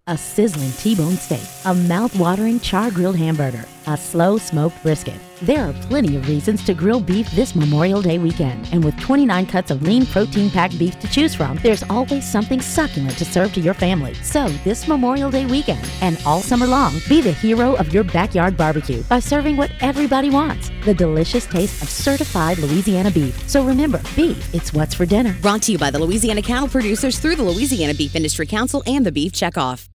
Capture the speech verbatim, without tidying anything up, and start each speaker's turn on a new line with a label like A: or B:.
A: A sizzling T-bone steak, a mouth-watering char-grilled hamburger, a slow-smoked brisket. There are plenty of reasons to grill beef this Memorial Day weekend. And with twenty-nine cuts of lean protein-packed beef to choose from, there's always something succulent to serve to your family. So this Memorial Day weekend and all summer long, be the hero of your backyard barbecue by serving what everybody wants, the delicious taste of certified Louisiana beef. So remember, beef, it's what's for dinner.
B: Brought to you by the Louisiana Cattle Producers through the Louisiana Beef Industry Council and the Beef Checkoff.